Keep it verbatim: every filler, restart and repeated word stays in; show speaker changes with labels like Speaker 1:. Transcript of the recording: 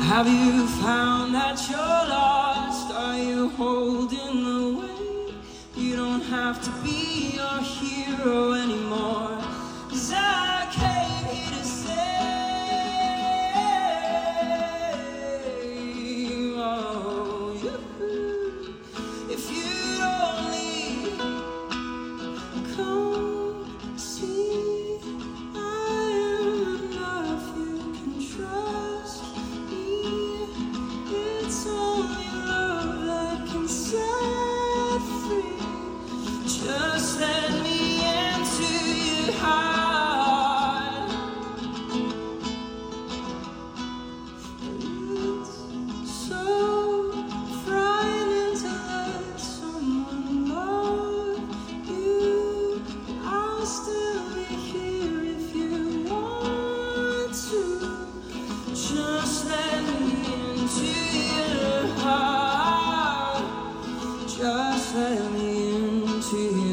Speaker 1: Have you found that you're lost? Are you holding the weight? You don't have to be your hero anymore. 'Cause I came here to save oh, you. If you'd only come see, I am enough. You can trust me. It's only love that can set free. Just let me into your heart. It's so frightening to let someone love you. I'll still be here if you want to. Just let me into your heart. Just let me into your